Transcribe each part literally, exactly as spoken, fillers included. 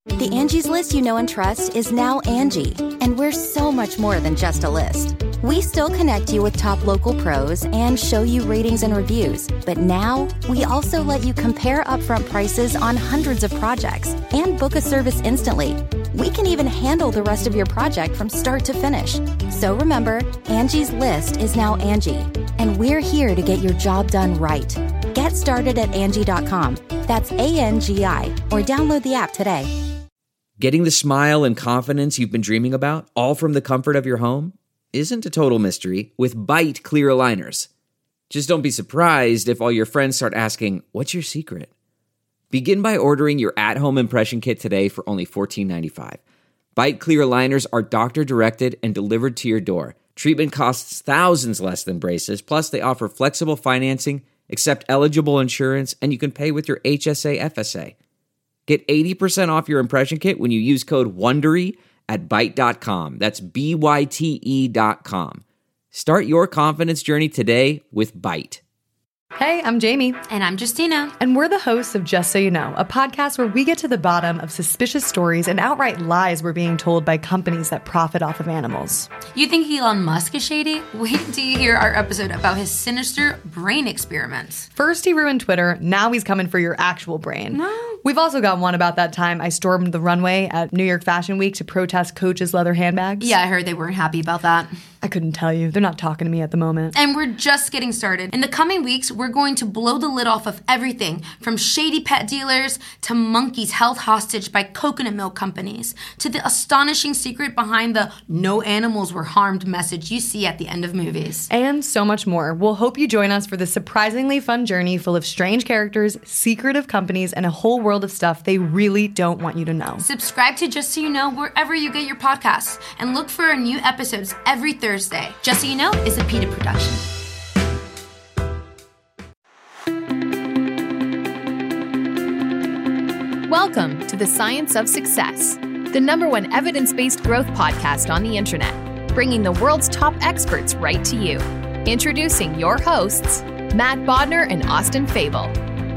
The Angie's List you know and trust is now Angie, and we're so much more than just a list. We still connect you with top local pros and show you ratings and reviews, but now we also let you compare upfront prices on hundreds of projects and book a service instantly. We can even handle the rest of your project from start to finish. So remember, Angie's List is now Angie, and we're here to get your job done right. Get started at Angie dot com. That's A N G I, or download the app today. Getting the smile and confidence you've been dreaming about, all from the comfort of your home, isn't a total mystery with Byte clear aligners. Just don't be surprised if all your friends start asking, "What's your secret?" Begin by ordering your at-home impression kit today for only fourteen ninety-five. Byte clear aligners are doctor-directed and delivered to your door. Treatment costs thousands less than braces, plus they offer flexible financing, accept eligible insurance, and you can pay with your H S A F S A. Get eighty percent off your impression kit when you use code WONDERY at byte dot com. That's B Y T E dot com. Start your confidence journey today with Byte. Hey, I'm Jamie. And I'm Justina. And we're the hosts of Just So You Know, a podcast where we get to the bottom of suspicious stories and outright lies we're being told by companies that profit off of animals. You think Elon Musk is shady? Wait till you hear our episode about his sinister brain experiments. First he ruined Twitter, now he's coming for your actual brain. No. We've also got one about that time I stormed the runway at New York Fashion Week to protest Coach's leather handbags. Yeah, I heard they weren't happy about that. I couldn't tell you. They're not talking to me at the moment. And we're just getting started. In the coming weeks, we're going to blow the lid off of everything from shady pet dealers to monkeys held hostage by coconut milk companies to the astonishing secret behind the "no animals were harmed" message you see at the end of movies. And so much more. We'll hope you join us for this surprisingly fun journey full of strange characters, secretive companies, and a whole world of stuff they really don't want you to know. Subscribe to Just So You Know wherever you get your podcasts and look for our new episodes every Thursday. Just So You Know is a PETA production. Welcome to The Science of Success, the number one evidence-based growth podcast on the internet, bringing the world's top experts right to you. Introducing your hosts, Matt Bodner and Austin Fable.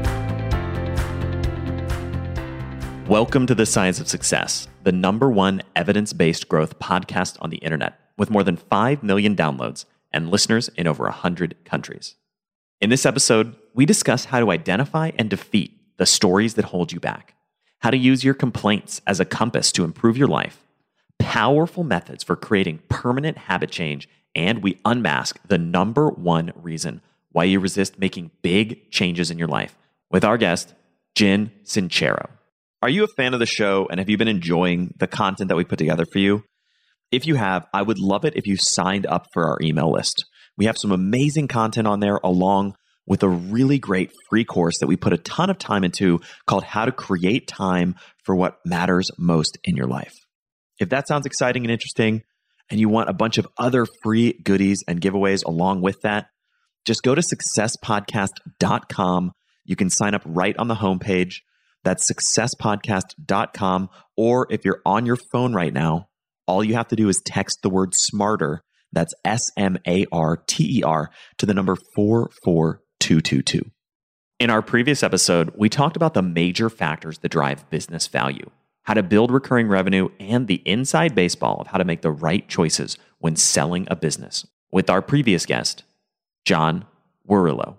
Welcome to The Science of Success, the number one evidence-based growth podcast on the internet, with more than five million downloads and listeners in over one hundred countries. In this episode, we discuss how to identify and defeat the stories that hold you back, how to use your complaints as a compass to improve your life, powerful methods for creating permanent habit change, and we unmask the number one reason why you resist making big changes in your life with our guest, Jen Sincero. Are you a fan of the show, and have you been enjoying the content that we put together for you? If you have, I would love it if you signed up for our email list. We have some amazing content on there, along with a really great free course that we put a ton of time into called How to Create Time for What Matters Most in Your Life. If that sounds exciting and interesting, and you want a bunch of other free goodies and giveaways along with that, just go to success podcast dot com. You can sign up right on the homepage. That's success podcast dot com. Or if you're on your phone right now, all you have to do is text the word SMARTER, that's S M A R T E R, to the number four four two two two. In our previous episode, we talked about the major factors that drive business value, how to build recurring revenue, and the inside baseball of how to make the right choices when selling a business with our previous guest, John Werrillow.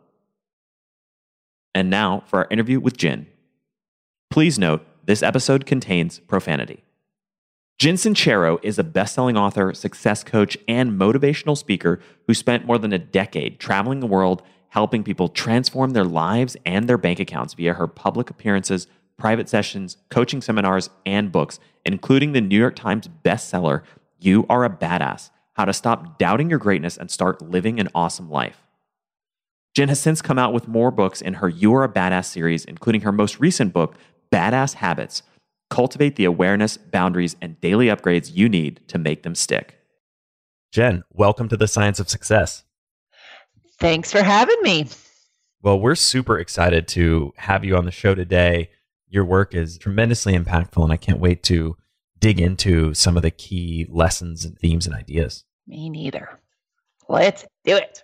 And now for our interview with Jen. Please note, this episode contains profanity. Jen Sincero is a best-selling author, success coach, and motivational speaker who spent more than a decade traveling the world helping people transform their lives and their bank accounts via her public appearances, private sessions, coaching seminars, and books, including the New York Times bestseller, You Are a Badass, How to Stop Doubting Your Greatness and Start Living an Awesome Life. Jen has since come out with more books in her You Are a Badass series, including her most recent book, Badass Habits, Cultivate the awareness, boundaries, and daily upgrades you need to make them stick. Jen, welcome to The Science of Success. Thanks for having me. Well, we're super excited to have you on the show today. Your work is tremendously impactful, and I can't wait to dig into some of the key lessons and themes and ideas. Me neither. Let's do it.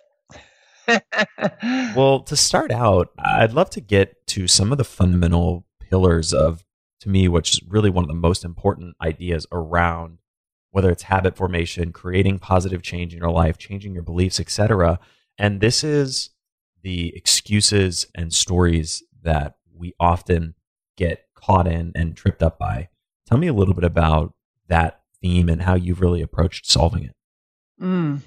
Well, to start out, I'd love to get to some of the fundamental pillars of to me, which is really one of the most important ideas around whether it's habit formation, creating positive change in your life, changing your beliefs, et cetera. And this is the excuses and stories that we often get caught in and tripped up by. Tell me a little bit about that theme and how you've really approached solving it. Mm.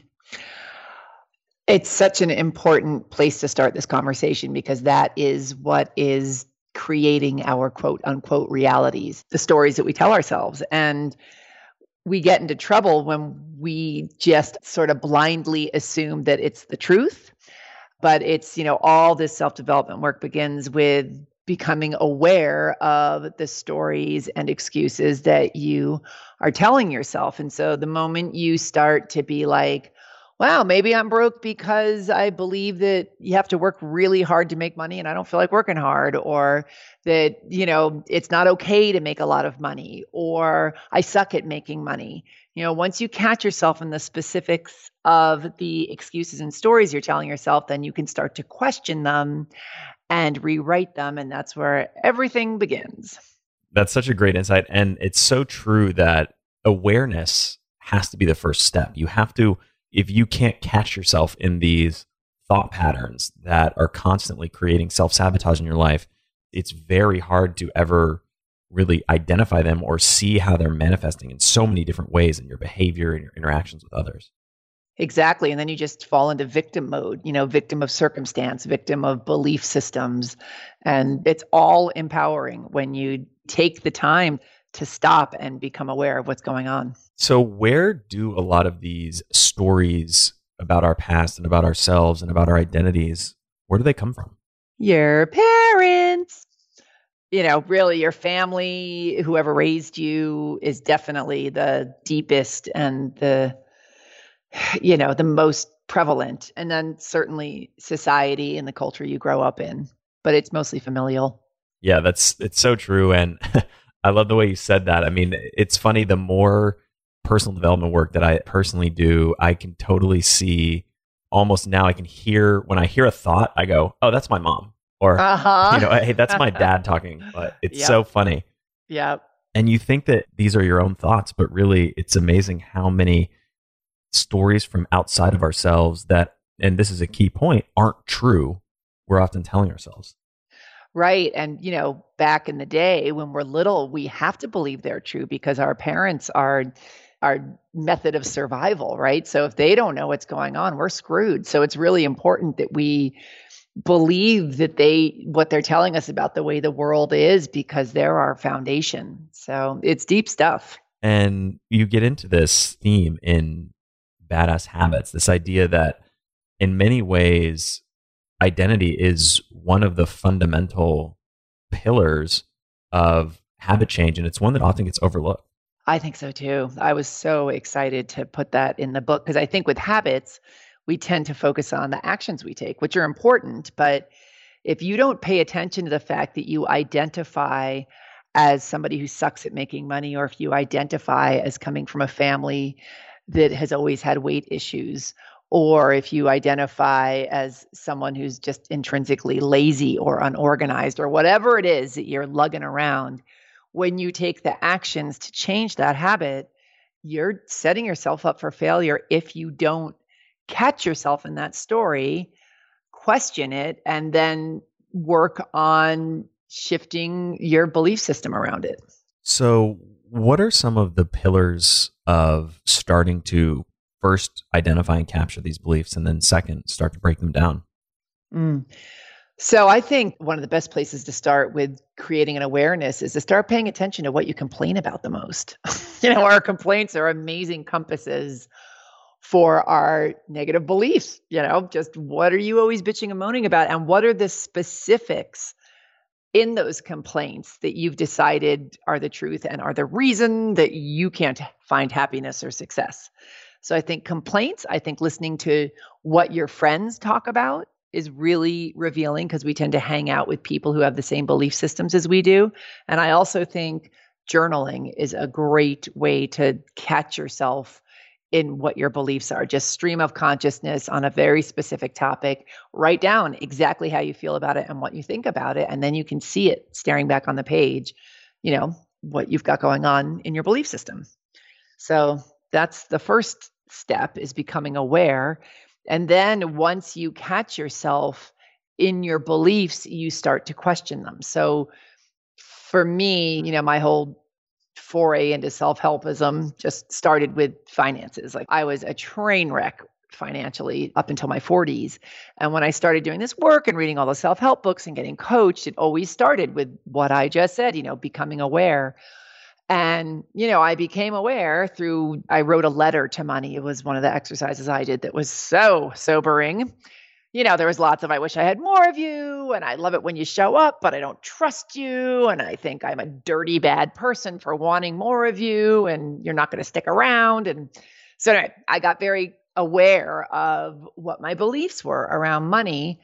It's such an important place to start this conversation because that is what is creating our quote unquote realities, the stories that we tell ourselves. And we get into trouble when we just sort of blindly assume that it's the truth. But it's, you know, all this self-development work begins with becoming aware of the stories and excuses that you are telling yourself. And so the moment you start to be like, wow, maybe I'm broke because I believe that you have to work really hard to make money and I don't feel like working hard, or that, you know, it's not okay to make a lot of money, or I suck at making money. You know, once you catch yourself in the specifics of the excuses and stories you're telling yourself, then you can start to question them and rewrite them. And that's where everything begins. That's such a great insight. And it's so true that awareness has to be the first step. You have to, if you can't catch yourself in these thought patterns that are constantly creating self-sabotage in your life, it's very hard to ever really identify them or see how they're manifesting in so many different ways in your behavior and your interactions with others. Exactly. And then you just fall into victim mode, you know, victim of circumstance, victim of belief systems. And it's all empowering when you take the time to stop and become aware of what's going on. So where do a lot of these stories about our past and about ourselves and about our identities, where do they come from? Your parents. You know, really your family, whoever raised you is definitely the deepest and the, you know, the most prevalent. And then certainly society and the culture you grow up in, but it's mostly familial. Yeah, that's, it's so true. And I love the way you said that. I mean, it's funny, the more personal development work that I personally do, I can totally see almost now I can hear, when I hear a thought, I go, oh, that's my mom. Or, uh-huh. you know, hey, that's my dad talking. But it's yep. so funny. Yeah. And you think that these are your own thoughts, but really it's amazing how many stories from outside of ourselves that, and this is a key point, aren't true, we're often telling ourselves. Right. And, you know, back in the day when we're little, we have to believe they're true because our parents are our method of survival, right? So if they don't know what's going on, we're screwed. So it's really important that we believe that they, what they're telling us about the way the world is, because they're our foundation. So it's deep stuff. And you get into this theme in Badass Habits, this idea that in many ways, identity is one of the fundamental pillars of habit change. And it's one that often gets overlooked. I think so too. I was so excited to put that in the book because I think with habits, we tend to focus on the actions we take, which are important. But if you don't pay attention to the fact that you identify as somebody who sucks at making money, or if you identify as coming from a family that has always had weight issues, or if you identify as someone who's just intrinsically lazy or unorganized, or whatever it is that you're lugging around, when you take the actions to change that habit, you're setting yourself up for failure if you don't catch yourself in that story, question it, and then work on shifting your belief system around it. So what are some of the pillars of starting to first identify and capture these beliefs, and then second, start to break them down? Mm. So I think one of the best places to start with creating an awareness is to start paying attention to what you complain about the most. You know, our complaints are amazing compasses for our negative beliefs. You know, just what are you always bitching and moaning about? And what are the specifics in those complaints that you've decided are the truth and are the reason that you can't find happiness or success? So I think complaints, I think listening to what your friends talk about is really revealing because we tend to hang out with people who have the same belief systems as we do. And I also think journaling is a great way to catch yourself in what your beliefs are. Just stream of consciousness on a very specific topic. Write down exactly how you feel about it and what you think about it. And then you can see it staring back on the page. you know, what you've got going on in your belief system. So that's the first step, is becoming aware. And then once you catch yourself in your beliefs, you start to question them. So for me, you know, my whole foray into self-helpism just started with finances. Like, I was a train wreck financially up until my forties. And when I started doing this work and reading all the self-help books and getting coached, it always started with what I just said, you know, becoming aware. And, you know, I became aware through, I wrote a letter to money. It was one of the exercises I did that was so sobering. You know, there was lots of, I wish I had more of you, and I love it when you show up, but I don't trust you, and I think I'm a dirty, bad person for wanting more of you, and you're not going to stick around. And so anyway, I got very aware of what my beliefs were around money.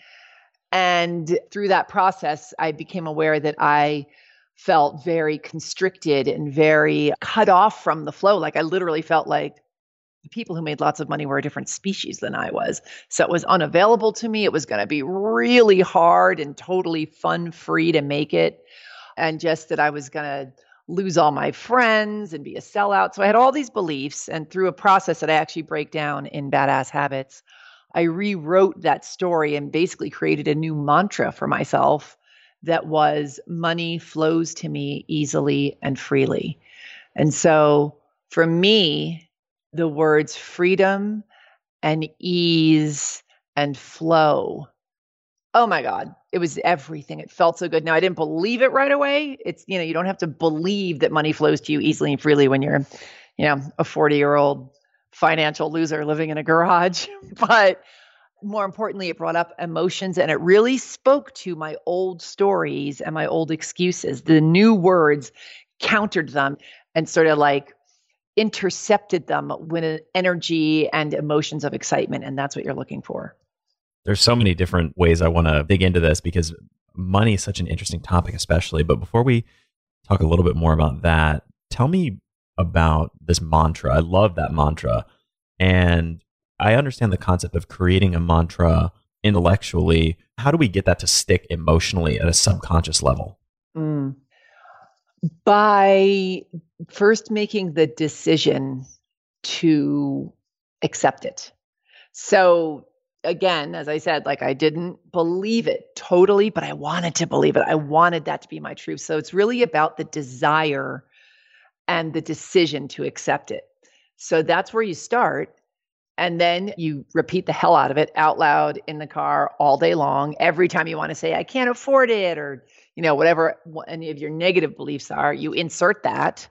And through that process, I became aware that I felt very constricted and very cut off from the flow. Like, I literally felt like the people who made lots of money were a different species than I was. So it was unavailable to me. It was going to be really hard and totally fun free to make it. And just that I was going to lose all my friends and be a sellout. So I had all these beliefs. And through a process that I actually break down in Badass Habits, I rewrote that story and basically created a new mantra for myself that was, money flows to me easily and freely. And so for me, the words freedom and ease and flow, oh my God, it was everything. It felt so good. Now, I didn't believe it right away. It's, you know, you don't have to believe that money flows to you easily and freely when you're, you know, a forty-year-old financial loser living in a garage. But more importantly, it brought up emotions, and it really spoke to my old stories and my old excuses. The new words countered them and sort of like intercepted them with an energy and emotions of excitement. And that's what you're looking for. There's so many different ways I want to dig into this, because money is such an interesting topic, especially. But before we talk a little bit more about that, tell me about this mantra. I love that mantra. And I understand the concept of creating a mantra intellectually. How do we get that to stick emotionally at a subconscious level? Mm. By first making the decision to accept it. So again, as I said, like, I didn't believe it totally, but I wanted to believe it. I wanted that to be my truth. So it's really about the desire and the decision to accept it. So that's where you start. And then you repeat the hell out of it out loud in the car all day long. Every time you want to say, I can't afford it, or, you know, whatever any of your negative beliefs are, you insert that.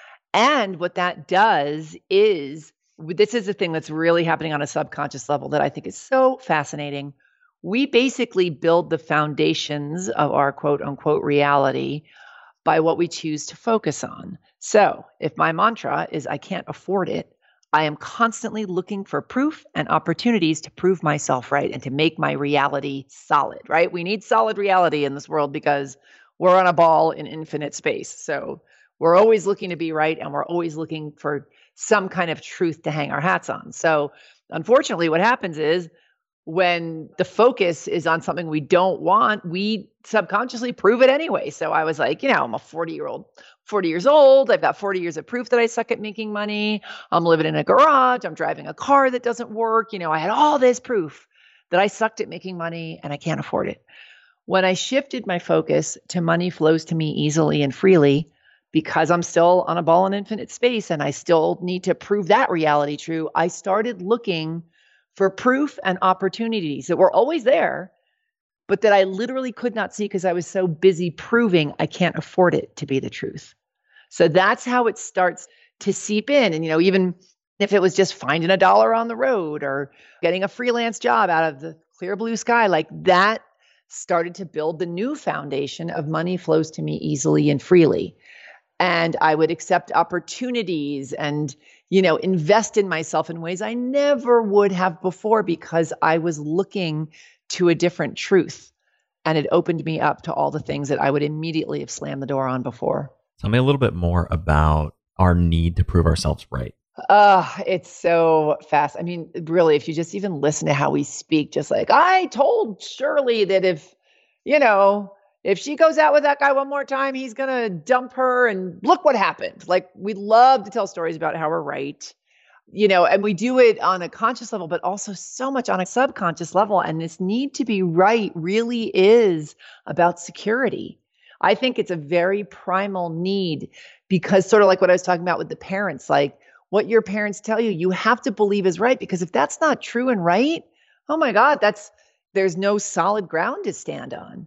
And what that does is, this is the thing that's really happening on a subconscious level that I think is so fascinating. We basically build the foundations of our quote unquote reality by what we choose to focus on. So if my mantra is, I can't afford it, I am constantly looking for proof and opportunities to prove myself right and to make my reality solid, right? We need solid reality in this world because we're on a ball in infinite space. So we're always looking to be right, and we're always looking for some kind of truth to hang our hats on. So unfortunately, what happens is, when the focus is on something we don't want, we subconsciously prove it anyway. So I was like, you know, I'm a forty year old, forty years old. I've got forty years of proof that I suck at making money. I'm living in a garage. I'm driving a car that doesn't work. You know, I had all this proof that I sucked at making money and I can't afford it. When I shifted my focus to money flows to me easily and freely, because I'm still on a ball in infinite space and I still need to prove that reality true, I started looking for proof and opportunities that were always there, but that I literally could not see because I was so busy proving I can't afford it to be the truth. So that's how it starts to seep in. And, you know, even if it was just finding a dollar on the road or getting a freelance job out of the clear blue sky, like that started to build the new foundation of money flows to me easily and freely. And I would accept opportunities and, you know, invest in myself in ways I never would have before because I was looking to a different truth. And it opened me up to all the things that I would immediately have slammed the door on before. Tell me a little bit more about our need to prove ourselves right. Uh, it's so fast. I mean, really, if you just even listen to how we speak, just like, I told Shirley that if, you know, if she goes out with that guy one more time, he's going to dump her. And look what happened. Like, we love to tell stories about how we're right, you know, and we do it on a conscious level, but also so much on a subconscious level. And this need to be right really is about security. I think it's a very primal need, because sort of like what I was talking about with the parents, like what your parents tell you, you have to believe is right, because if that's not true and right, oh my God, that's, there's no solid ground to stand on.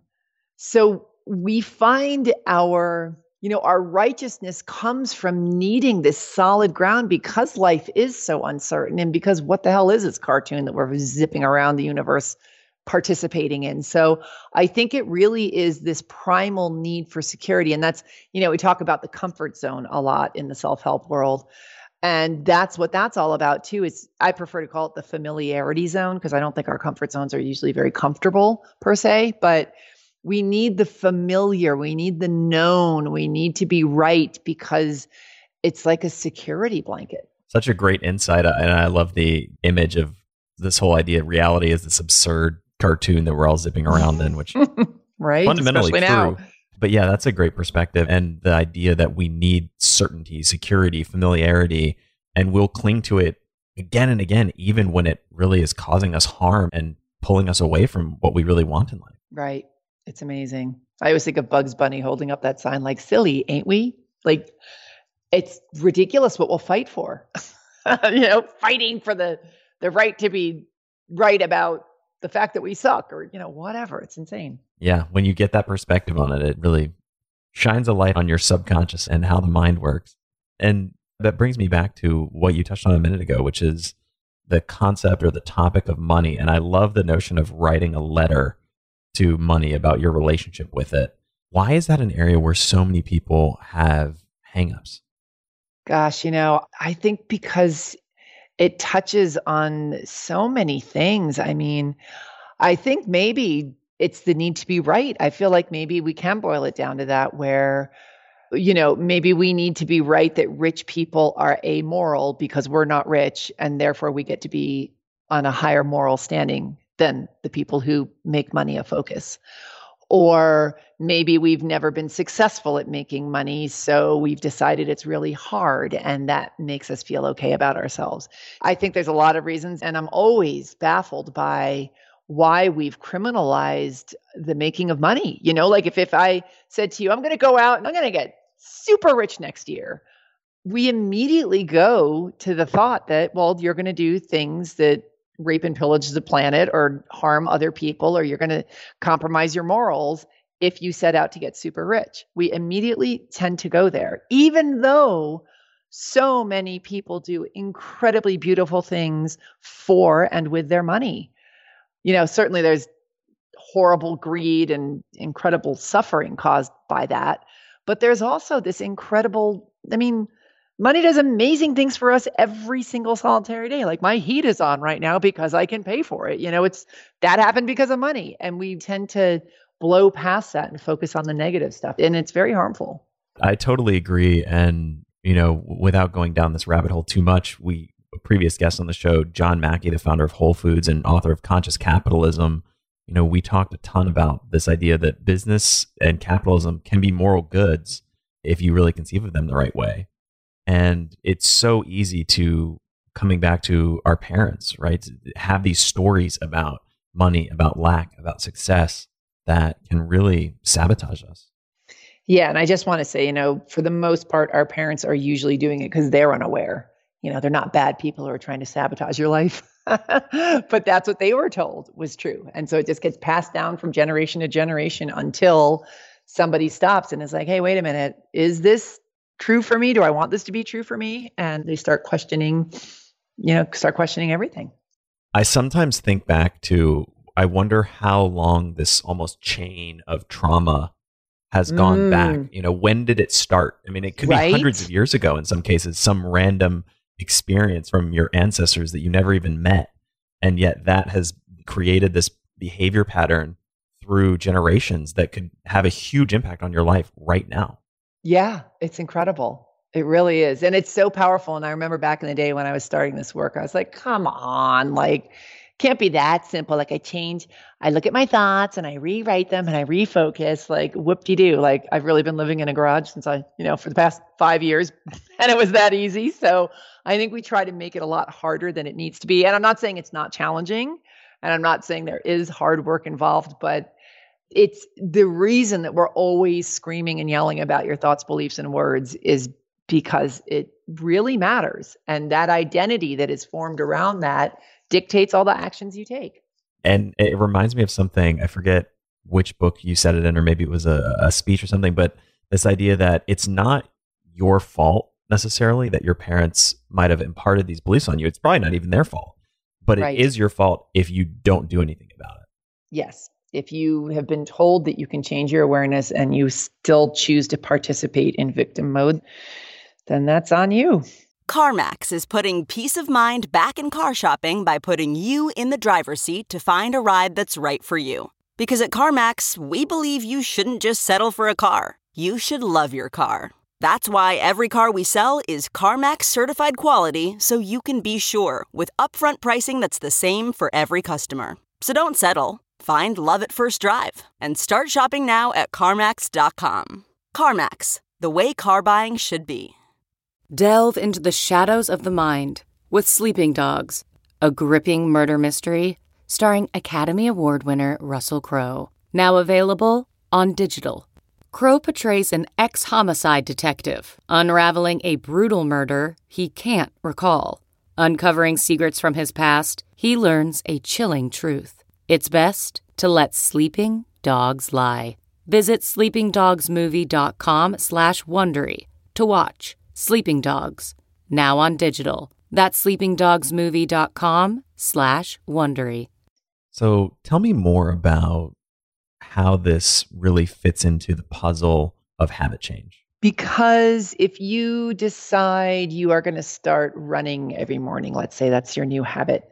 So we find our, you know, our righteousness comes from needing this solid ground, because life is so uncertain, and because what the hell is this cartoon that we're zipping around the universe participating in? So I think it really is this primal need for security. And that's, you know, we talk about the comfort zone a lot in the self-help world. And that's what that's all about too. Is I prefer to call it the familiarity zone, because I don't think our comfort zones are usually very comfortable per se, but we need the familiar, we need the known, we need to be right, because it's like a security blanket. Such a great insight. And I love the image of this whole idea of reality as this absurd cartoon that we're all zipping around in, which right, fundamentally especially true. Now. But yeah, that's a great perspective. And the idea that we need certainty, security, familiarity, and we'll cling to it again and again, even when it really is causing us harm and pulling us away from what we really want in life. Right. It's amazing. I always think of Bugs Bunny holding up that sign like, silly, ain't we? Like, it's ridiculous what we'll fight for. You know, fighting for the, the right to be right about the fact that we suck, or, you know, whatever. It's insane. Yeah. When you get that perspective on it, it really shines a light on your subconscious and how the mind works. And that brings me back to what you touched on a minute ago, which is the concept or the topic of money. And I love the notion of writing a letter to money about your relationship with it. Why is that an area where so many people have hangups? Gosh, you know, I think because it touches on so many things. I mean, I think maybe it's the need to be right. I feel like maybe we can boil it down to that, where, you know, maybe we need to be right that rich people are amoral because we're not rich, and therefore we get to be on a higher moral standing than the people who make money a focus. Or maybe we've never been successful at making money, so we've decided it's really hard, and that makes us feel okay about ourselves. I think there's a lot of reasons, and I'm always baffled by why we've criminalized the making of money. You know, like if, if I said to you, I'm going to go out and I'm going to get super rich next year, we immediately go to the thought that, well, you're going to do things that rape and pillage the planet or harm other people, or you're going to compromise your morals if you set out to get super rich. We immediately tend to go there, even though so many people do incredibly beautiful things for and with their money. You know, certainly there's horrible greed and incredible suffering caused by that, but there's also this incredible, I mean, money does amazing things for us every single solitary day. Like, my heat is on right now because I can pay for it. You know, it's that happened because of money. And we tend to blow past that and focus on the negative stuff. And it's very harmful. I totally agree. And, you know, without going down this rabbit hole too much, we, a previous guest on the show, John Mackey, the founder of Whole Foods and author of Conscious Capitalism, you know, we talked a ton about this idea that business and capitalism can be moral goods if you really conceive of them the right way. And it's so easy to, coming back to our parents, right, to have these stories about money, about lack, about success that can really sabotage us. Yeah. And I just want to say, you know, for the most part, our parents are usually doing it because they're unaware. You know, they're not bad people who are trying to sabotage your life. But that's what they were told was true. And so it just gets passed down from generation to generation until somebody stops and is like, hey, wait a minute, is this true for me? Do I want this to be true for me? And they start questioning, you know, start questioning everything. I sometimes think back to, I wonder how long this almost chain of trauma has gone Mm. back. You know, when did it start? I mean, it could Right? be hundreds of years ago in some cases, some random experience from your ancestors that you never even met. And yet that has created this behavior pattern through generations that could have a huge impact on your life right now. Yeah, it's incredible. It really is. And it's so powerful. And I remember back in the day when I was starting this work, I was like, come on, like, can't be that simple. Like I change, I look at my thoughts and I rewrite them and I refocus, like whoop-de-doo. Like I've really been living in a garage since I, you know, for the past five years and it was that easy. So I think we try to make it a lot harder than it needs to be. And I'm not saying it's not challenging and I'm not saying there is hard work involved, but it's the reason that we're always screaming and yelling about your thoughts, beliefs, and words is because it really matters. And that identity that is formed around that dictates all the actions you take. And it reminds me of something, I forget which book you said it in, or maybe it was a, a speech or something, but this idea that it's not your fault necessarily that your parents might have imparted these beliefs on you. It's probably not even their fault, but it Right. is your fault if you don't do anything about it. Yes. If you have been told that you can change your awareness and you still choose to participate in victim mode, then that's on you. CarMax is putting peace of mind back in car shopping by putting you in the driver's seat to find a ride that's right for you. Because at CarMax, we believe you shouldn't just settle for a car. You should love your car. That's why every car we sell is CarMax certified quality, so you can be sure with upfront pricing that's the same for every customer. So don't settle. Find love at first drive and start shopping now at CarMax dot com. CarMax, the way car buying should be. Delve into the shadows of the mind with Sleeping Dogs, a gripping murder mystery starring Academy Award winner Russell Crowe. Now available on digital. Crowe portrays an ex-homicide detective unraveling a brutal murder he can't recall. Uncovering secrets from his past, he learns a chilling truth. It's best to let sleeping dogs lie. Visit sleepingdogsmovie.com slash Wondery to watch Sleeping Dogs, now on digital. That's sleepingdogsmovie.com slash Wondery. So tell me more about how this really fits into the puzzle of habit change. Because if you decide you are going to start running every morning, let's say that's your new habit,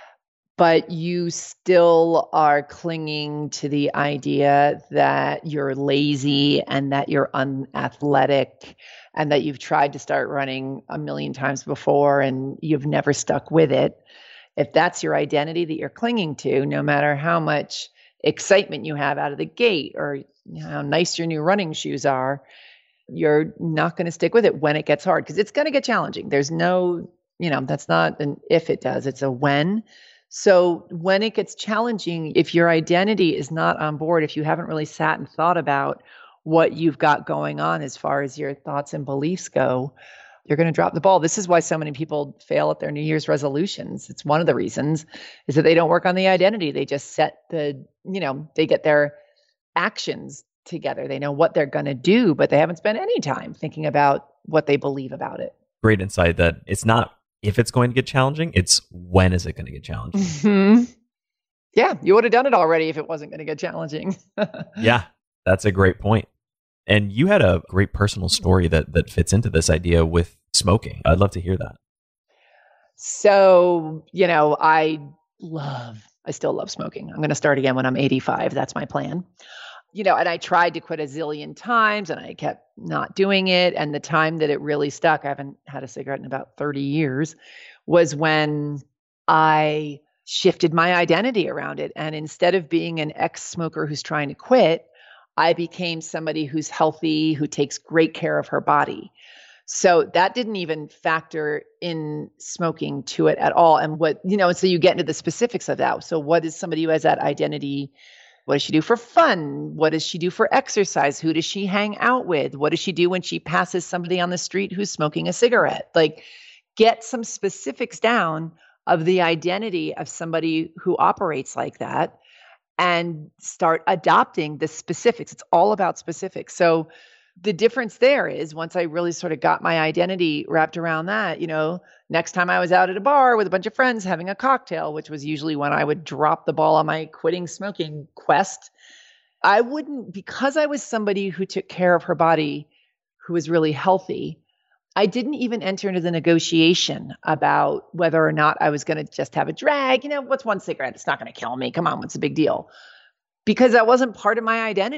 but you still are clinging to the idea that you're lazy and that you're unathletic and that you've tried to start running a million times before and you've never stuck with it. If that's your identity that you're clinging to, no matter how much excitement you have out of the gate or you know, how nice your new running shoes are, you're not going to stick with it when it gets hard because it's going to get challenging. There's no, you know, that's not an if it does, it's a when. So when it gets challenging, if your identity is not on board, if you haven't really sat and thought about what you've got going on as far as your thoughts and beliefs go, you're going to drop the ball. This is why so many people fail at their New Year's resolutions. It's one of the reasons is that they don't work on the identity. They just set the, you know, they get their actions together. They know what they're going to do, but they haven't spent any time thinking about what they believe about it. Great insight that it's not if it's going to get challenging, it's when is it going to get challenging? Mm-hmm. Yeah, you would have done it already if it wasn't going to get challenging. Yeah, that's a great point. And you had a great personal story that that fits into this idea with smoking. I'd love to hear that. So, you know, I love, I still love smoking. I'm going to start again when I'm eighty-five. That's my plan. You know, and I tried to quit a zillion times and I kept not doing it. And the time that it really stuck, I haven't had a cigarette in about thirty years, was when I shifted my identity around it. And instead of being an ex-smoker who's trying to quit, I became somebody who's healthy, who takes great care of her body. So that didn't even factor in smoking to it at all. And what, you know, so you get into the specifics of that. So what is somebody who has that identity? What does she do for fun? What does she do for exercise? Who does she hang out with? What does she do when she passes somebody on the street who's smoking a cigarette? Like, get some specifics down of the identity of somebody who operates like that and start adopting the specifics. It's all about specifics. So the difference there is once I really sort of got my identity wrapped around that, you know, next time I was out at a bar with a bunch of friends having a cocktail, which was usually when I would drop the ball on my quitting smoking quest, I wouldn't, because I was somebody who took care of her body, who was really healthy, I didn't even enter into the negotiation about whether or not I was going to just have a drag. You know, what's one cigarette? It's not going to kill me. Come on, what's the big deal? Because that wasn't part of my identity.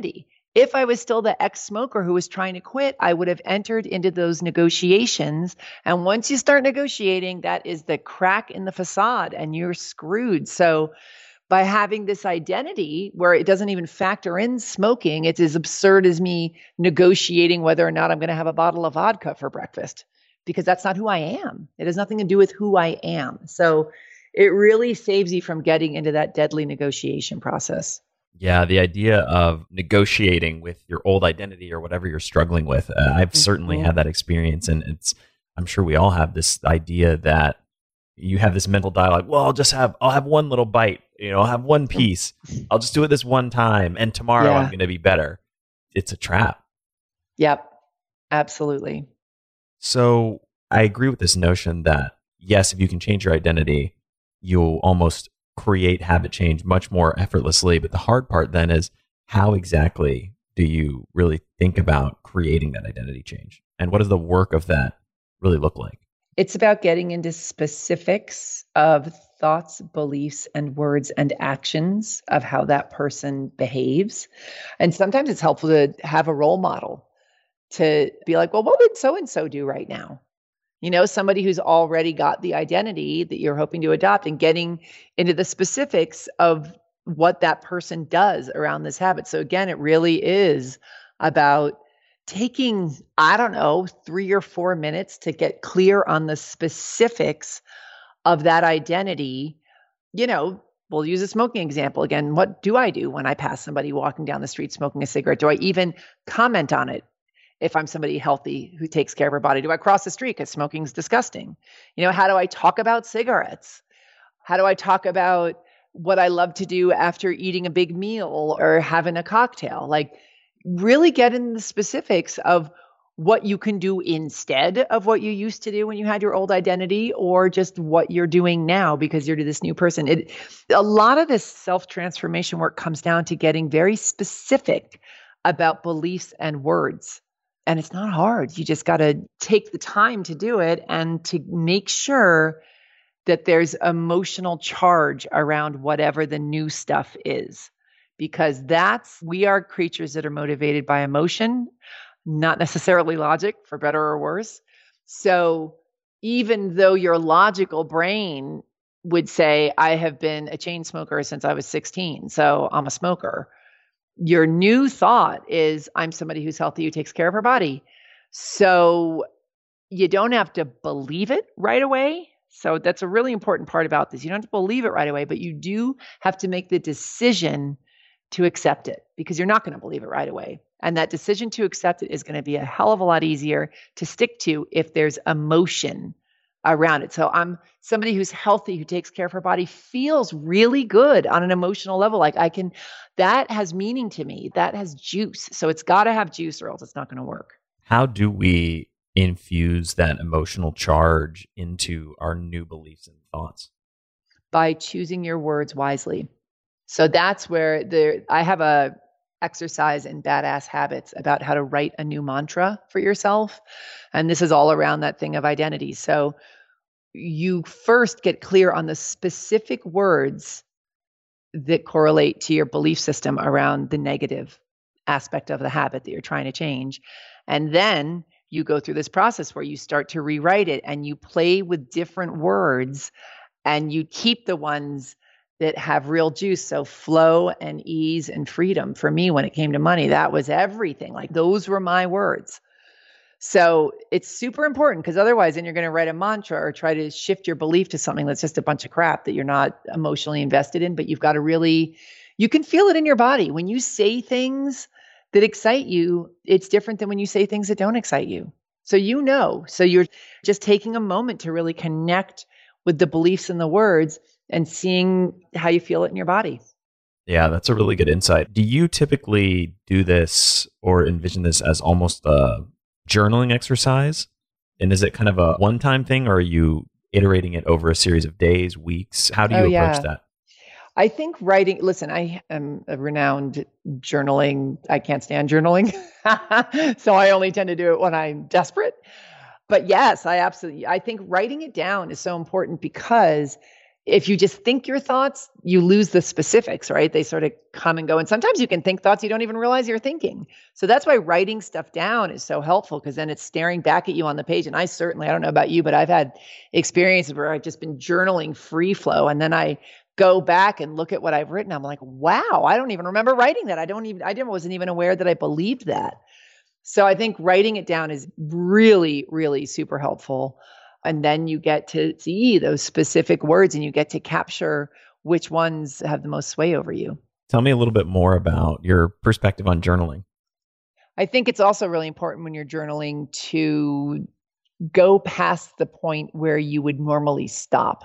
If I was still the ex-smoker who was trying to quit, I would have entered into those negotiations. And once you start negotiating, that is the crack in the facade and you're screwed. So by having this identity where it doesn't even factor in smoking, it's as absurd as me negotiating whether or not I'm going to have a bottle of vodka for breakfast, because that's not who I am. It has nothing to do with who I am. So it really saves you from getting into that deadly negotiation process. Yeah, the idea of negotiating with your old identity or whatever you're struggling with. Uh, I've certainly Mm-hmm. had that experience, and it's I'm sure we all have this idea that you have this mental dialogue. Well, I'll just have I'll have one little bite, you know, I'll have one piece. I'll just do it this one time, and tomorrow Yeah. I'm going to be better. It's a trap. Yep, absolutely. So I agree with this notion that yes, if you can change your identity, you'll almost create habit change much more effortlessly. But the hard part then is, how exactly do you really think about creating that identity change? And what does the work of that really look like? It's about getting into specifics of thoughts, beliefs, and words and actions of how that person behaves. And sometimes it's helpful to have a role model to be like, well, what would so-and-so do right now? You know, somebody who's already got the identity that you're hoping to adopt, and getting into the specifics of what that person does around this habit. So again, it really is about taking, I don't know, three or four minutes to get clear on the specifics of that identity. You know, we'll use a smoking example again. What do I do when I pass somebody walking down the street smoking a cigarette? Do I even comment on it? If I'm somebody healthy who takes care of her body, do I cross the street because smoking is disgusting? You know, how do I talk about cigarettes? How do I talk about what I love to do after eating a big meal or having a cocktail? Like, really get in the specifics of what you can do instead of what you used to do when you had your old identity, or just what you're doing now because you're this new person. It, a lot of this self-transformation work comes down to getting very specific about beliefs and words. And it's not hard. You just got to take the time to do it and to make sure that there's emotional charge around whatever the new stuff is. Because that's, we are creatures that are motivated by emotion, not necessarily logic, for better or worse. So even though your logical brain would say, I have been a chain smoker since I was sixteen, so I'm a smoker, your new thought is, I'm somebody who's healthy, who takes care of her body. So you don't have to believe it right away. So that's a really important part about this. You don't have to believe it right away, but you do have to make the decision to accept it, because you're not going to believe it right away. And that decision to accept it is going to be a hell of a lot easier to stick to if there's emotion around it. So I'm somebody who's healthy, who takes care of her body, feels really good on an emotional level. Like I can, that has meaning to me. That has juice. So it's got to have juice or else it's not going to work. How do we infuse that emotional charge into our new beliefs and thoughts? By choosing your words wisely. So that's where the, I have a exercise in Badass Habits about how to write a new mantra for yourself. And this is all around that thing of identity. So you first get clear on the specific words that correlate to your belief system around the negative aspect of the habit that you're trying to change. And then you go through this process where you start to rewrite it and you play with different words and you keep the ones that have real juice. So flow and ease and freedom. For me, when it came to money, that was everything. Like those were my words. So it's super important, because otherwise then you're going to write a mantra or try to shift your belief to something that's just a bunch of crap that you're not emotionally invested in. But you've got to really, you can feel it in your body. When you say things that excite you, it's different than when you say things that don't excite you. So you know, so you're just taking a moment to really connect with the beliefs and the words and seeing how you feel it in your body. Yeah, that's a really good insight. Do you typically do this or envision this as almost a journaling exercise? And is it kind of a one-time thing, or are you iterating it over a series of days, weeks? How do you Oh, approach yeah. that? I think writing, listen, I am a renowned journaling. I can't stand journaling. So I only tend to do it when I'm desperate. But yes, I absolutely, I think writing it down is so important, because If you just think your thoughts, you lose the specifics, right? They sort of come and go. And sometimes you can think thoughts you don't even realize you're thinking. So that's why writing stuff down is so helpful, because then it's staring back at you on the page. And I certainly, I don't know about you, but I've had experiences where I've just been journaling free flow. And then I go back and look at what I've written. I'm like, wow, I don't even remember writing that. I don't even, I didn't, wasn't even aware that I believed that. So I think writing it down is really, really super helpful. And then you get to see those specific words and you get to capture which ones have the most sway over you. Tell me a little bit more about your perspective on journaling. I think it's also really important when you're journaling to go past the point where you would normally stop.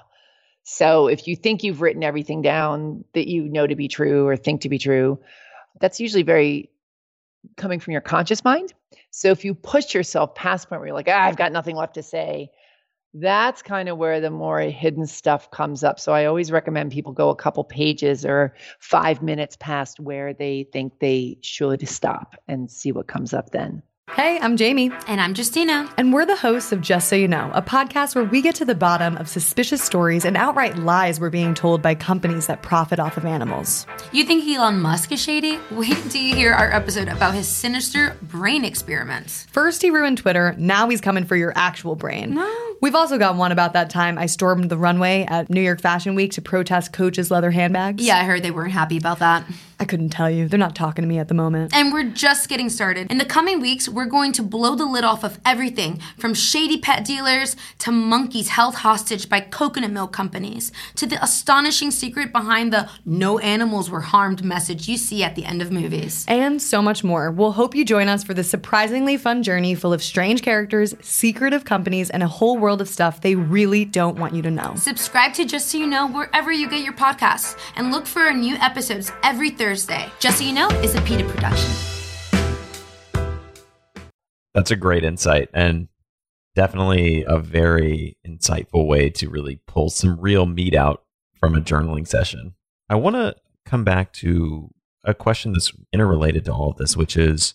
So if you think you've written everything down that you know to be true or think to be true, that's usually very coming from your conscious mind. So if you push yourself past the point where you're like, ah, I've got nothing left to say, that's kind of where the more hidden stuff comes up. So I always recommend people go a couple pages or five minutes past where they think they should stop and see what comes up then. Hey, I'm Jamie. And I'm Justina. And we're the hosts of Just So You Know, a podcast where we get to the bottom of suspicious stories and outright lies we're being told by companies that profit off of animals. You think Elon Musk is shady? Wait until you hear our episode about his sinister brain experiments. First he ruined Twitter, now he's coming for your actual brain. No. We've also got one about that time I stormed the runway at New York Fashion Week to protest Coach's leather handbags. Yeah, I heard they weren't happy about that. I couldn't tell you. They're not talking to me at the moment. And we're just getting started. In the coming weeks, we're going to blow the lid off of everything from shady pet dealers to monkeys held hostage by coconut milk companies to the astonishing secret behind the no animals were harmed message you see at the end of movies. And so much more. We'll hope you join us for this surprisingly fun journey full of strange characters, secretive companies, and a whole world of stuff they really don't want you to know. Subscribe to Just So You Know wherever you get your podcasts and look for our new episodes every Thursday. Just So You Know is a PETA production. That's a great insight and definitely a very insightful way to really pull some real meat out from a journaling session. I want to come back to a question that's interrelated to all of this, which is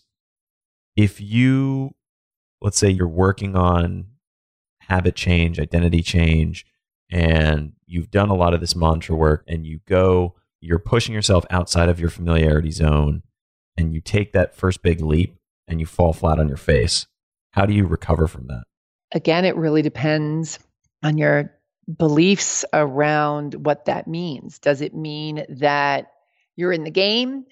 if you, let's say you're working on habit change, identity change, and you've done a lot of this mantra work and you go, you're pushing yourself outside of your familiarity zone and you take that first big leap and you fall flat on your face. How do you recover from that? Again, it really depends on your beliefs around what that means. Does it mean that you're in the game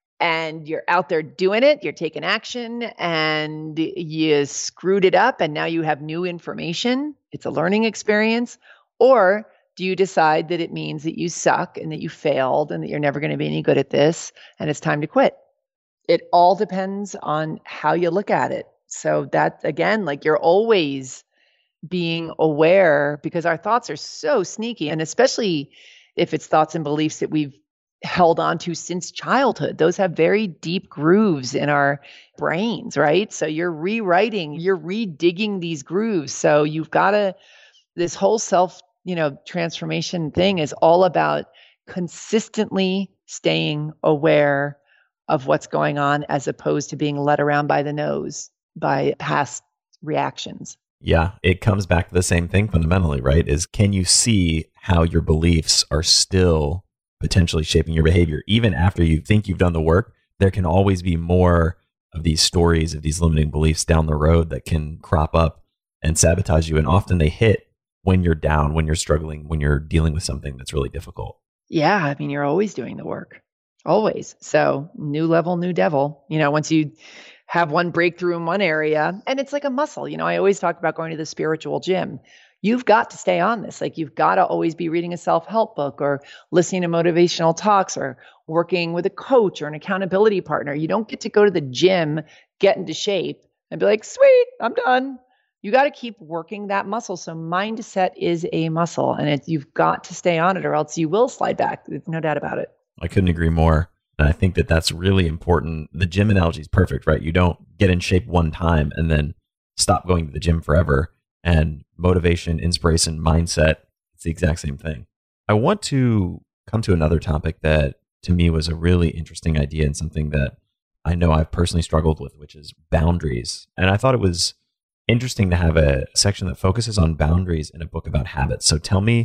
and you're out there doing it, you're taking action and you screwed it up and now you have new information? It's a learning experience. Or do you decide that it means that you suck and that you failed and that you're never going to be any good at this and it's time to quit? It all depends on how you look at it. So that, again, like you're always being aware because our thoughts are so sneaky. And especially if it's thoughts and beliefs that we've held on to since childhood, those have very deep grooves in our brains, right? So you're rewriting, you're redigging these grooves. So you've got to, this whole self, you know, transformation thing is all about consistently staying aware of what's going on as opposed to being led around by the nose by past reactions. Yeah, it comes back to the same thing fundamentally, right? Is can you see how your beliefs are still potentially shaping your behavior? Even after you think you've done the work, there can always be more of these stories of these limiting beliefs down the road that can crop up and sabotage you. And often they hit when you're down, when you're struggling, when you're dealing with something that's really difficult. Yeah, I mean, you're always doing the work. Always. So new level, new devil. You know, once you have one breakthrough in one area, and it's like a muscle. You know, I always talk about going to the spiritual gym. You've got to stay on this. Like you've got to always be reading a self-help book or listening to motivational talks or working with a coach or an accountability partner. You don't get to go to the gym, get into shape and be like, sweet, I'm done. You got to keep working that muscle. So mindset is a muscle and it, you've got to stay on it or else you will slide back. There's no doubt about it. I couldn't agree more. And I think that that's really important. The gym analogy is perfect, right? You don't get in shape one time and then stop going to the gym forever. And motivation, inspiration, mindset, it's the exact same thing. I want to come to another topic that to me was a really interesting idea and something that I know I've personally struggled with, which is boundaries. And I thought it was interesting to have a section that focuses on boundaries in a book about habits. So tell me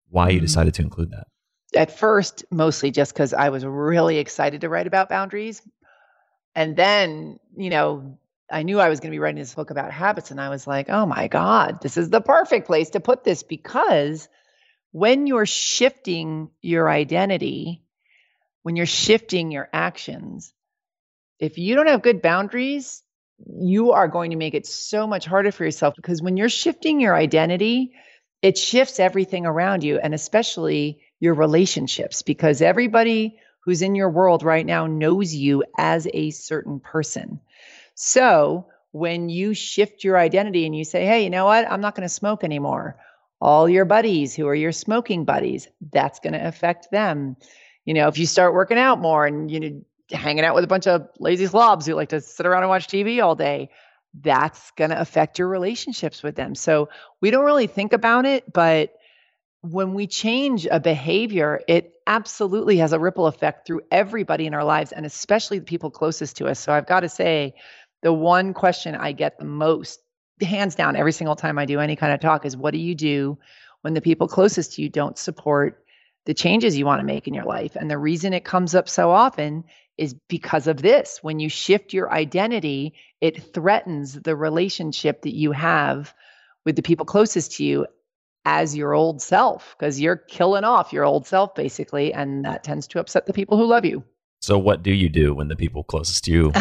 why you decided to include that. At first, mostly just because I was really excited to write about boundaries. And then, you know, I knew I was going to be writing this book about habits. And I was like, oh my God, this is the perfect place to put this, because when you're shifting your identity, when you're shifting your actions, if you don't have good boundaries, you are going to make it so much harder for yourself, because when you're shifting your identity, it shifts everything around you, and especially your relationships, because everybody who's in your world right now knows you as a certain person. So when you shift your identity and you say, hey, you know what? I'm not going to smoke anymore. All your buddies who are your smoking buddies, that's going to affect them. You know, if you start working out more and, you know, hanging out with a bunch of lazy slobs who like to sit around and watch T V all day, that's going to affect your relationships with them. So we don't really think about it, but when we change a behavior, it absolutely has a ripple effect through everybody in our lives, and especially the people closest to us. So I've got to say, the one question I get the most, hands down, every single time I do any kind of talk is, what do you do when the people closest to you don't support the changes you want to make in your life? And the reason it comes up so often is because of this. When you shift your identity, it threatens the relationship that you have with the people closest to you as your old self, because you're killing off your old self basically, and that tends to upset the people who love you. So what do you do when the people closest to you?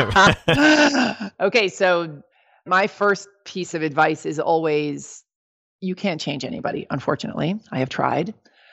Okay, so my first piece of advice is always, you can't change anybody, unfortunately. I have tried.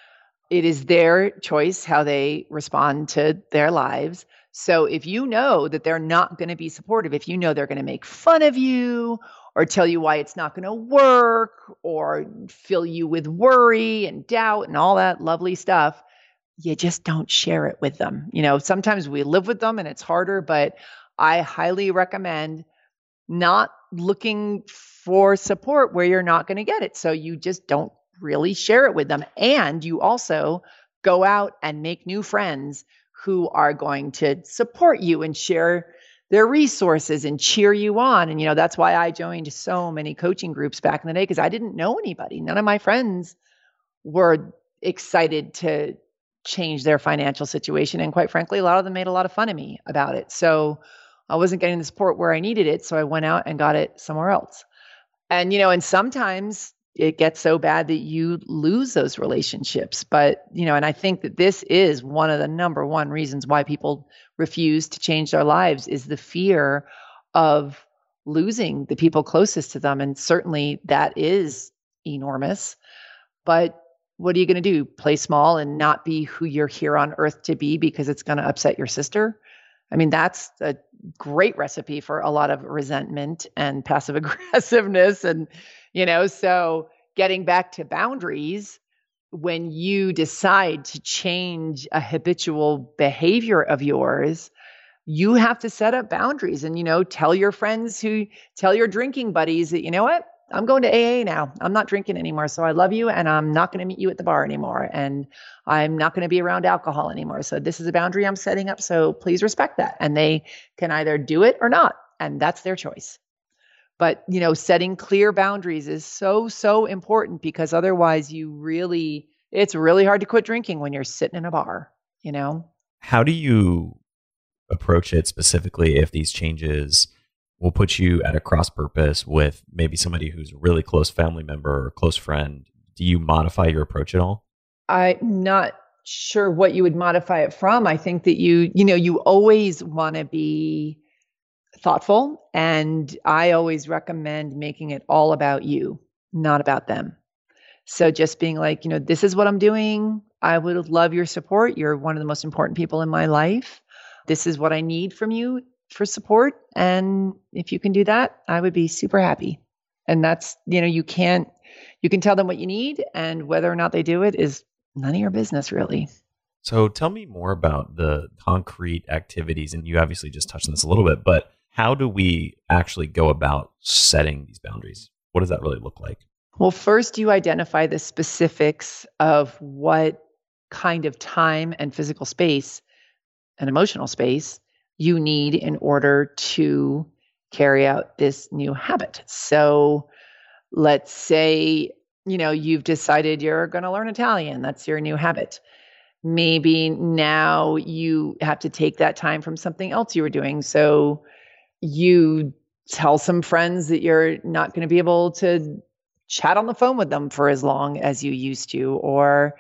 It is their choice how they respond to their lives. So if you know that they're not going to be supportive, if you know they're going to make fun of you or tell you why it's not going to work or fill you with worry and doubt and all that lovely stuff, you just don't share it with them. You know, sometimes we live with them and it's harder, but I highly recommend not looking for support where you're not going to get it. So you just don't really share it with them. And you also go out and make new friends who are going to support you and share their resources and cheer you on. And, you know, that's why I joined so many coaching groups back in the day, because I didn't know anybody. None of my friends were excited to change their financial situation. And quite frankly, a lot of them made a lot of fun of me about it. So I wasn't getting the support where I needed it. So I went out and got it somewhere else. And, you know, and sometimes it gets so bad that you lose those relationships. But, you know, and I think that this is one of the number one reasons why people refuse to change their lives, is the fear of losing the people closest to them. And certainly that is enormous. But what are you going to do? Play small and not be who you're here on earth to be because it's going to upset your sister? I mean, that's a great recipe for a lot of resentment and passive aggressiveness. And, you know, so getting back to boundaries, when you decide to change a habitual behavior of yours, you have to set up boundaries and, you know, tell your friends who, tell your drinking buddies that, you know what, I'm going to A A now. I'm not drinking anymore. So I love you and I'm not going to meet you at the bar anymore. And I'm not going to be around alcohol anymore. So this is a boundary I'm setting up. So please respect that. And they can either do it or not. And that's their choice. But, you know, setting clear boundaries is so, so important, because otherwise you really, it's really hard to quit drinking when you're sitting in a bar, you know? How do you approach it specifically if these changes will put you at a cross purpose with maybe somebody who's a really close family member or close friend? Do you modify your approach at all? I'm not sure what you would modify it from. I think that you, you know, you always want to be thoughtful. And I always recommend making it all about you, not about them. So just being like, you know, this is what I'm doing. I would love your support. You're one of the most important people in my life. This is what I need from you for support. And if you can do that, I would be super happy. And that's, you know, you can't, you can tell them what you need, and whether or not they do it is none of your business, really. So tell me more about the concrete activities. And you obviously just touched on this a little bit, but how do we actually go about setting these boundaries? What does that really look like? Well, first you identify the specifics of what kind of time and physical space and emotional space you need in order to carry out this new habit. So let's say you know, you've decided you're going to learn Italian. That's your new habit. Maybe now you have to take that time from something else you were doing. So you tell some friends that you're not going to be able to chat on the phone with them for as long as you used to, or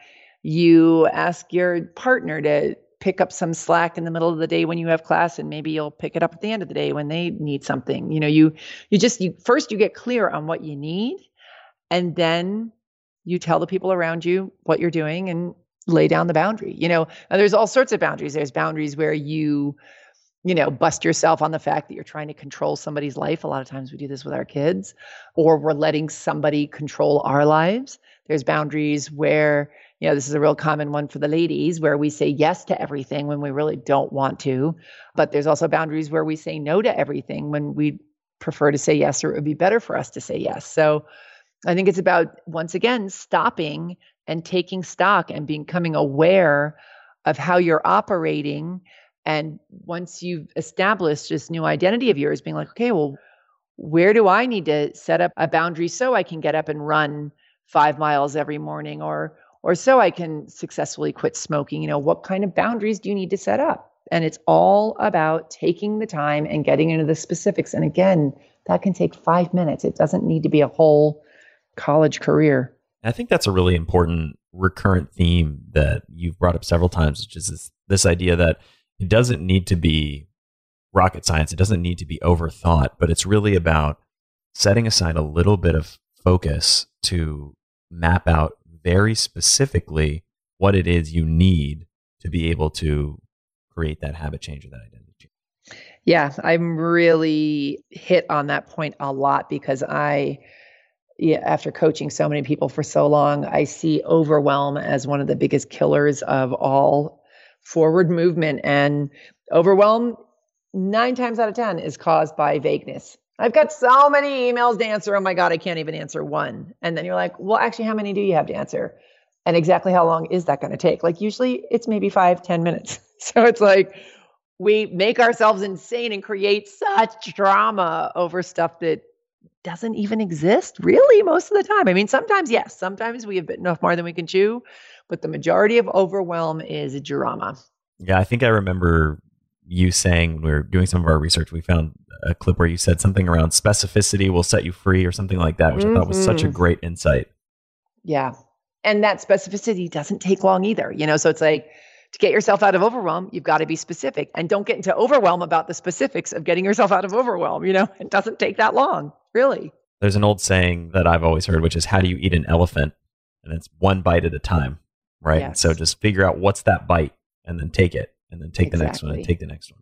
you ask your partner to pick up some slack in the middle of the day when you have class, and maybe you'll pick it up at the end of the day when they need something. You know, you you just you first you get clear on what you need, and then you tell the people around you what you're doing and lay down the boundary. You know, and there's all sorts of boundaries. There's boundaries where you, you know, bust yourself on the fact that you're trying to control somebody's life. A lot of times we do this with our kids, or we're letting somebody control our lives. There's boundaries where, you know, this is a real common one for the ladies, where we say yes to everything when we really don't want to. But there's also boundaries where we say no to everything when we prefer to say yes, or it would be better for us to say yes. So I think it's about, once again, stopping and taking stock and becoming aware of how you're operating. And once you've established this new identity of yours, being like, okay, well, where do I need to set up a boundary so I can get up and run five miles every morning, or or so I can successfully quit smoking? You know, what kind of boundaries do you need to set up? And it's all about taking the time and getting into the specifics. And again, that can take five minutes. It doesn't need to be a whole college career. I think that's a really important recurrent theme that you've brought up several times, which is this, this idea that it doesn't need to be rocket science. It doesn't need to be overthought, but it's really about setting aside a little bit of focus to map out very specifically what it is you need to be able to create that habit change or that identity change. Yeah, I'm really hit on that point a lot, because I, yeah, after coaching so many people for so long, I see overwhelm as one of the biggest killers of all forward movement. And overwhelm, nine times out of ten, is caused by vagueness. I've got so many emails to answer. Oh my God, I can't even answer one. And then you're like, well, actually, how many do you have to answer? And exactly how long is that going to take? Like, usually it's maybe five, ten minutes. So it's like, we make ourselves insane and create such drama over stuff that doesn't even exist, really, most of the time. I mean, sometimes, yes, sometimes we have bitten off more than we can chew, but the majority of overwhelm is drama. Yeah, I think I remember you saying, when we were doing some of our research, we found a clip where you said something around specificity will set you free, or something like that, which mm-hmm. I thought was such a great insight. Yeah. And that specificity doesn't take long either. You know, so it's like, to get yourself out of overwhelm, you've got to be specific, and don't get into overwhelm about the specifics of getting yourself out of overwhelm. You know, it doesn't take that long, really. There's an old saying that I've always heard, which is, how do you eat an elephant? And it's one bite at a time, right? Yes. And so just figure out what's that bite, and then take it, and then take exactly. the next one, and take the next one.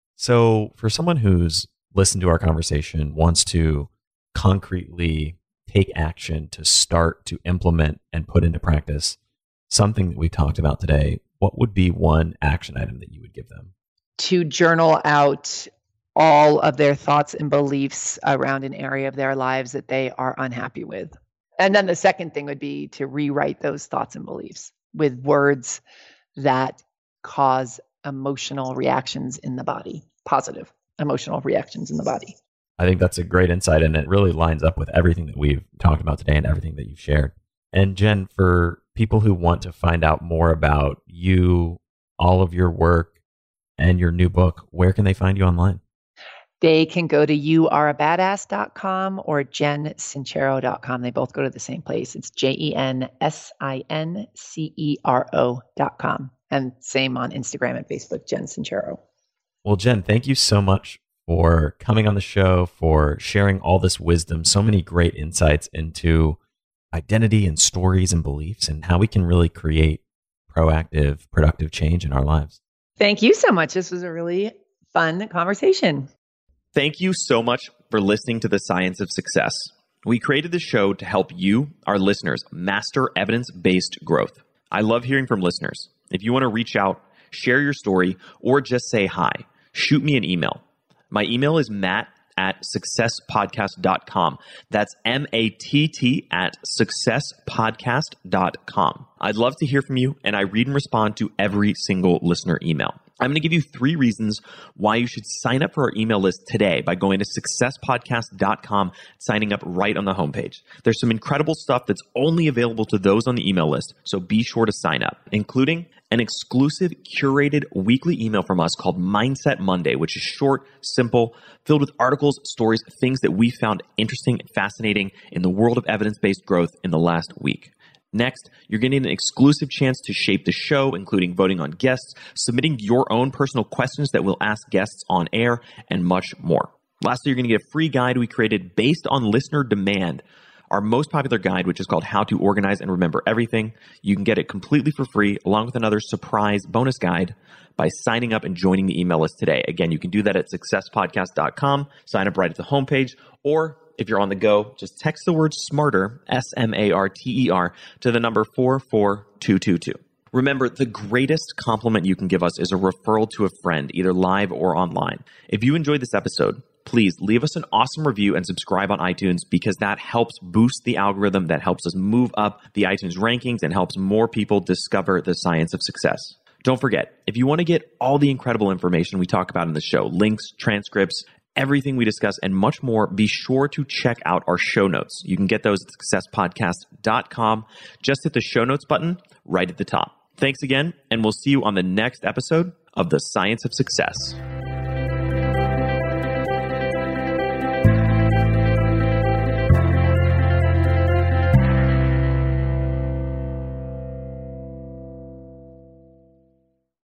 So for someone who's listened to our conversation, wants to concretely take action to start to implement and put into practice something that we talked about today, what would be one action item that you would give them? To journal out all of their thoughts and beliefs around an area of their lives that they are unhappy with. And then the second thing would be to rewrite those thoughts and beliefs with words that cause emotional reactions in the body, positive emotional reactions in the body. I think that's a great insight, and it really lines up with everything that we've talked about today and everything that you've shared. And Jen, for people who want to find out more about you, all of your work, and your new book, where can they find you online? They can go to you are a badass dot com or jen sincero dot com. They both go to the same place. It's J E N S I N C E R O dot com. And same on Instagram and Facebook, Jen Sincero. Well, Jen, thank you so much for coming on the show, for sharing all this wisdom, so many great insights into identity and stories and beliefs, and how we can really create proactive, productive change in our lives. Thank you so much. This was a really fun conversation. Thank you so much for listening to The Science of Success. We created the show to help you, our listeners, master evidence-based growth. I love hearing from listeners. If you want to reach out, share your story, or just say hi, shoot me an email. My email is matt at success podcast dot com. That's M A T T at success podcast dot com. I'd love to hear from you, and I read and respond to every single listener email. I'm going to give you three reasons why you should sign up for our email list today by going to success podcast dot com, signing up right on the homepage. There's some incredible stuff that's only available to those on the email list, so be sure to sign up, including an exclusive curated weekly email from us called Mindset Monday, which is short, simple, filled with articles, stories, things that we found interesting and fascinating in the world of evidence-based growth in the last week. Next, you're getting an exclusive chance to shape the show, including voting on guests, submitting your own personal questions that we'll ask guests on air, and much more. Lastly, you're going to get a free guide we created based on listener demand, our most popular guide, which is called How to Organize and Remember Everything. You can get it completely for free, along with another surprise bonus guide by signing up and joining the email list today. Again, you can do that at success podcast dot com, sign up right at the homepage, or if you're on the go, just text the word SMARTER, S M A R T E R, to the number four four two two two. Remember, the greatest compliment you can give us is a referral to a friend, either live or online. If you enjoyed this episode, please leave us an awesome review and subscribe on iTunes, because that helps boost the algorithm, that helps us move up the iTunes rankings and helps more people discover the science of success. Don't forget, if you want to get all the incredible information we talk about in the show, links, transcripts, everything we discuss, and much more, be sure to check out our show notes. You can get those at success podcast dot com. Just hit the show notes button right at the top. Thanks again, and we'll see you on the next episode of The Science of Success.